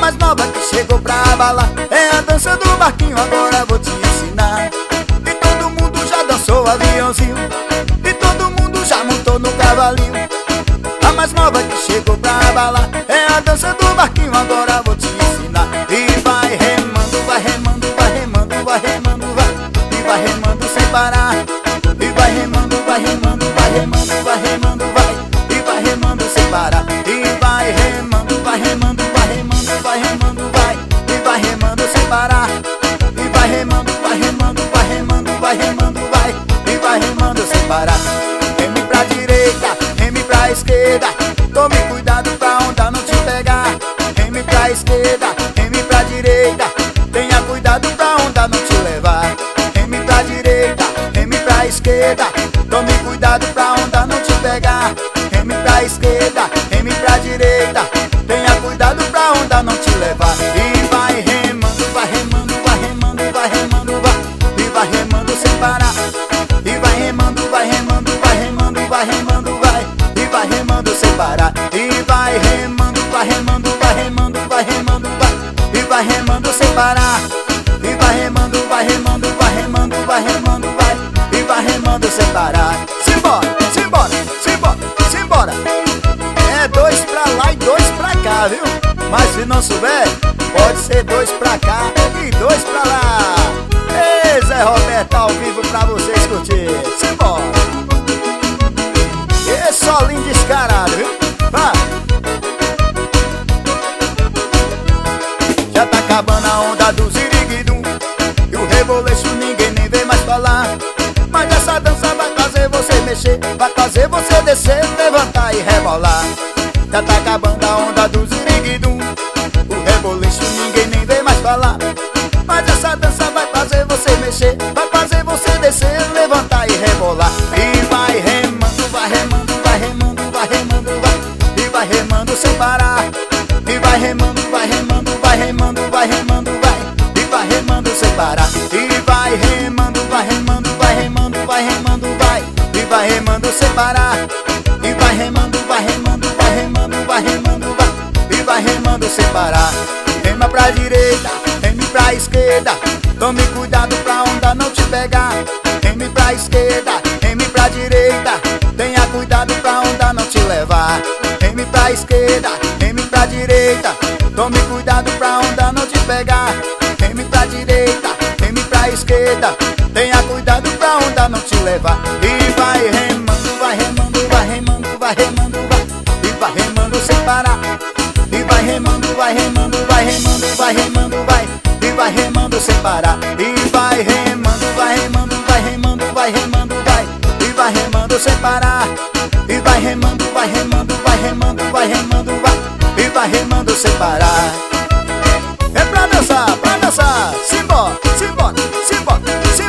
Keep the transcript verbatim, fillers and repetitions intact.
mais nova que chegou pra abalar é a dança do barquinho, agora vou te ensinar. E todo mundo já dançou aviãozinho, e todo mundo já montou no cavalinho. A mais nova que chegou pra abalar é a dança do barquinho, agora vou te ensinar. E vai remando, vai remando, vai remando, vai remando, vai. E vai remando sem parar. E vai remando, vai remando, vai remando, vai remando, vai. E vai remando sem parar. E vai remando, vai remando, vai remando, vai remando, vai. E vai remando sem parar. E vai remando, vai remando, vai remando, vai remando, vai. E vai remando sem parar. Reme pra direita, reme pra esquerda, tome cuidado pra onda não te pegar. Reme pra esquerda, reme pra direita, tenha cuidado pra onda não te levar. Reme pra direita, reme pra esquerda, tome cuidado pra onda não te pegar. Reme pra esquerda, reme pra direita, tenha cuidado pra onda não te levar. E vai remando, vai remando, vai remando, vai remando, vai. E vai remando sem parar. E vai remando, vai remando, vai remando, vai remando, vai. E vai remando sem parar. E vai remando, vai remando, vai remando, vai remando, vai. E vai remando sem parar. E vai remando, vai remando, vai remando, vai remando, vai. E vai remando sem parar. Simbora, simbora, simbora, simbora. É dois pra lá e dois pra cá, viu? Mas se não souber, pode ser dois pra cá e dois pra lá. Ei, Zé Roberto ao vivo pra vocês curtir. Simbora. Esse solinho descarado, viu? Vai. Já tá acabando a onda do ziriguidum, e o reboleixo ninguém nem vem mais falar. Mas essa dança vai fazer você mexer, vai fazer você descer, levantar e rebolar. Já tá acabando a onda do ziriguidum, o reboleixo ninguém nem vem mais falar. Mas essa dança vai fazer você mexer, vai fazer você descer, levantar e rebolar. E vai remando, vai remando, vai remando, vai remando, vai. E vai remando sem parar. E vai remando, vai remando, vai remando, vai remando, vai. E vai remando sem parar. E vai remando, vai remando, vai remando, vai remando, vai. E vai remando sem parar. E vai remando, vai remando, vai remando, vai remando, vai. E vai remando sem parar. Rema pra direita, reme pra esquerda, tome cuidado pra onda não te pegar. Reme pra esquerda, reme pra direita, tenha cuidado pra onda não te levar. Reme pra esquerda, reme pra direita, tome cuidado pra onda não te pegar. Reme pra direita, reme pra esquerda, tenha cuidado pra onda não te levar. E vai remando, vai remando, vai remando, vai remando, vai. E vai remando sem parar. E vai remando, vai remando, vai remando, vai remando, vai. E vai remando sem parar. E vai remando, vai remando, vai remando, vai remando, vai. E vai remando sem parar. E vai remando, vai remando, vai remando, vai remando, vai. E vai remando sem parar. É pra dançar, pra dançar. Simbora, simbora, simbora, simbora.